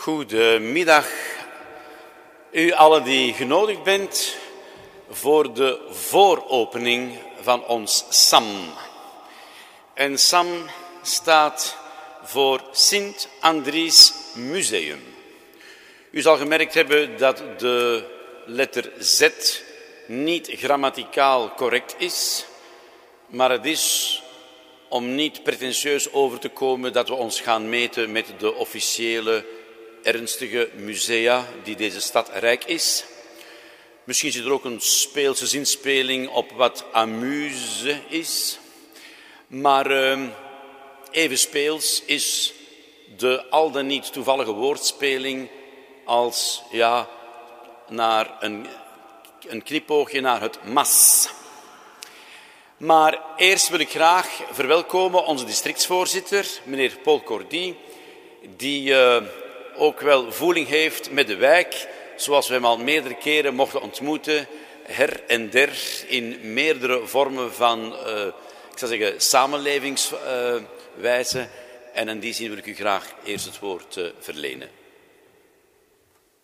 Goedemiddag, u allen die genodigd bent voor de vooropening van ons SAM. En SAM staat voor Sint Andries Museum. U zal gemerkt hebben dat de letter Z niet grammaticaal correct is, maar het is om niet pretentieus over te komen dat we ons gaan meten met de officiële ernstige musea die deze stad rijk is. Misschien zit er ook een speelse zinspeling op wat amuse is. Maar even speels is de al dan niet toevallige woordspeling als naar een knipoogje naar het mas. Maar eerst wil ik graag verwelkomen onze districtsvoorzitter, meneer Paul Cordy, die ook wel voeling heeft met de wijk, zoals we hem al meerdere keren mochten ontmoeten, her en der, in meerdere vormen van, samenlevingswijze. En in die zin wil ik u graag eerst het woord verlenen.